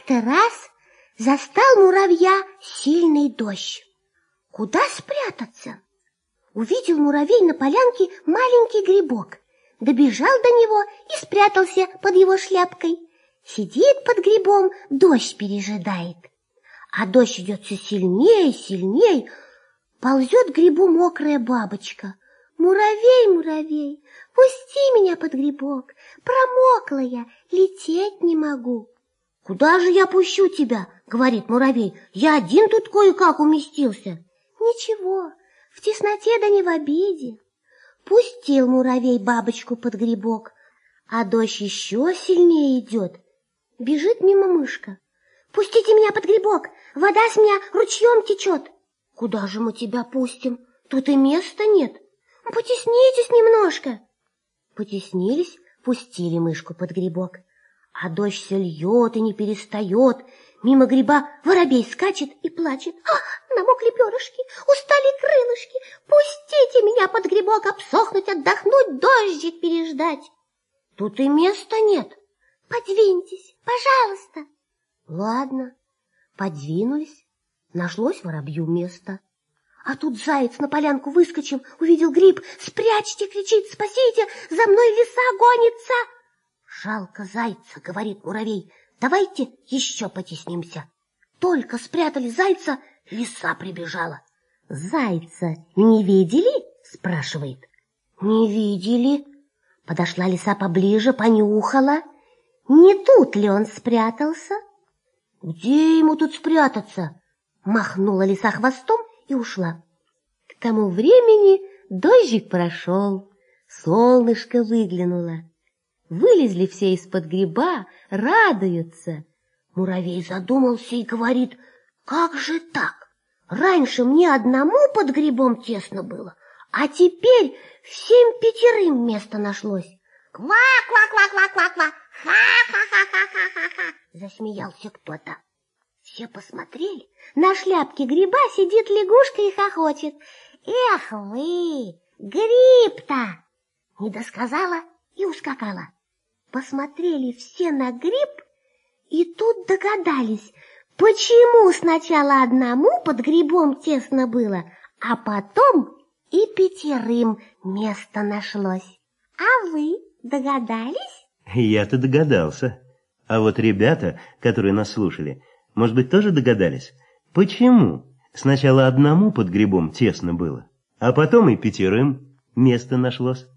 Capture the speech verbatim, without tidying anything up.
Как-то раз застал муравья сильный дождь. Куда спрятаться? Увидел муравей на полянке маленький грибок, добежал до него и спрятался под его шляпкой. Сидит под грибом, дождь пережидает. А дождь идет все сильнее и сильнее. Ползет к грибу мокрая бабочка. «Муравей, муравей, пусти меня под грибок, промокла я, лететь не могу». «Куда же я пущу тебя?» — говорит муравей. «Я один тут кое-как уместился». «Ничего, в тесноте да не в обиде». Пустил муравей бабочку под грибок, а дождь еще сильнее идет. Бежит мимо мышка. «Пустите меня под грибок, вода с меня ручьем течет». «Куда же мы тебя пустим? Тут и места нет». «Потеснитесь немножко». Потеснились, пустили мышку под грибок. А дождь все льет и не перестает. Мимо гриба воробей скачет и плачет. «Ах, намокли перышки, устали крылышки, пустите меня под грибок обсохнуть, отдохнуть, дождик переждать». «Тут и места нет». «Подвиньтесь, пожалуйста». Ладно, подвинулись, нашлось воробью место. А тут заяц на полянку выскочил, увидел гриб. «Спрячьте!» — кричит. «Спасите! За мной лиса гонится!» «Жалко зайца!» — говорит муравей. «Давайте еще потеснимся». Только спрятали зайца, лиса прибежала. «Зайца не видели?» — спрашивает. «Не видели». Подошла лиса поближе, понюхала. Не тут ли он спрятался? «Где ему тут спрятаться?» Махнула лиса хвостом и ушла. К тому времени дождик прошел, солнышко выглянуло. Вылезли все из-под гриба, радуются. Муравей задумался и говорит: «Как же так? Раньше мне одному под грибом тесно было, а теперь всем пятерым место нашлось». «Ква-ква-ква-ква-ква-ква! Ха-ха-ха-ха-ха-ха!» Засмеялся кто-то. Все посмотрели. На шляпке гриба сидит лягушка и хохочет. «Эх вы, гриб-то!» Не досказала и ускакала. Посмотрели все на гриб и тут догадались, почему сначала одному под грибом тесно было, а потом и пятерым место нашлось. А вы догадались? Я-то догадался. А вот ребята, которые нас слушали, может быть, тоже догадались, почему сначала одному под грибом тесно было, а потом и пятерым место нашлось?